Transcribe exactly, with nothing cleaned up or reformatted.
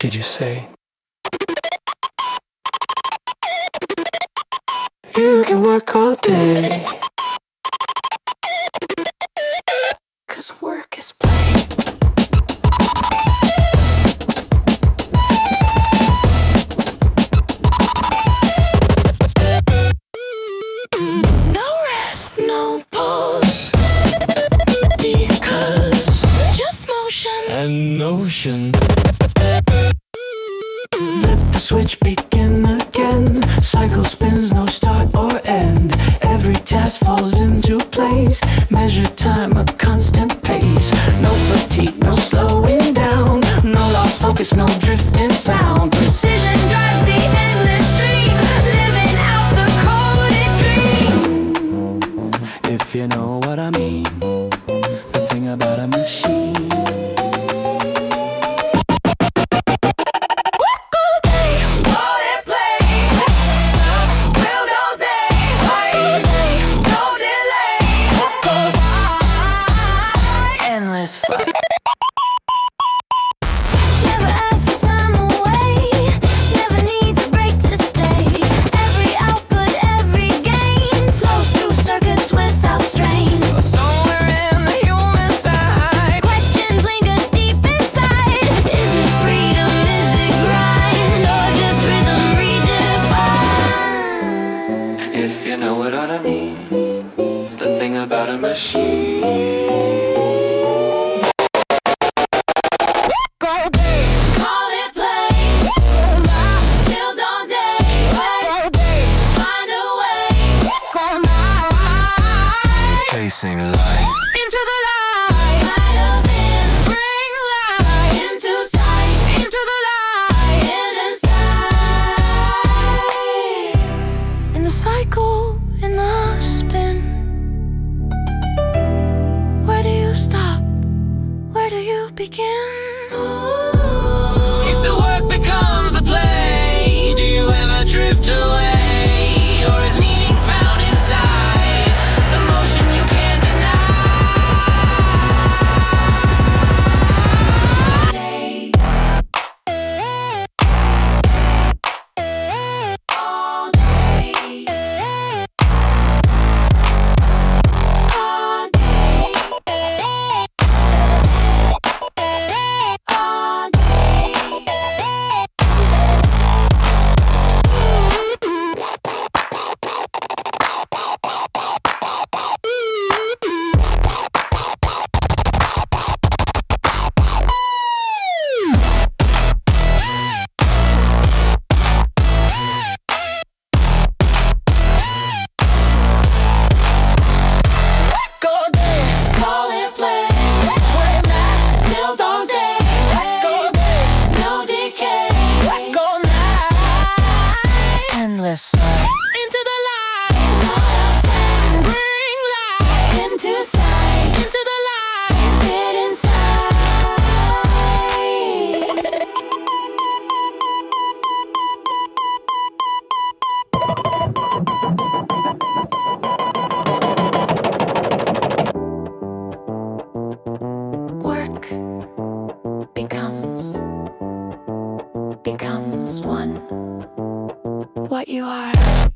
did you say? You can work all day, 'cause work is play. No rest, no pause, because just motion and notion. Flip the switch, begin again. Cycle spins, no start or end. Every task falls into place. Measure time, a constant pace. No fatigue, no slowing down. No lost focus, no drifting sound. Precision drives the endless dream, living out the coded dream. If you know what I mean, the thing about a machine. Never ask for time away, never need a break to stay. Every output, every gain flows through circuits without strain. Somewhere in the human side, Questions linger deep inside. Is it freedom, is it grind, or just rhythm redefined? if you know what I mean, the thing about a machine. Call it play, till dawn day. Find a way Chasing light. into the light. Light of in, bring light into sight. Into the light, in inside. In the cycle, in the spin. Where do you stop? Where do you begin? If the work becomes the play, do you ever drift away? Or is meaning found inside the motion you can't deny? All day, all day, all day. Call it play, till dawn day. No decay, Endless light. into the light. Bring light into sight. Into the light, get inside. Work becomes becomes one. What you are.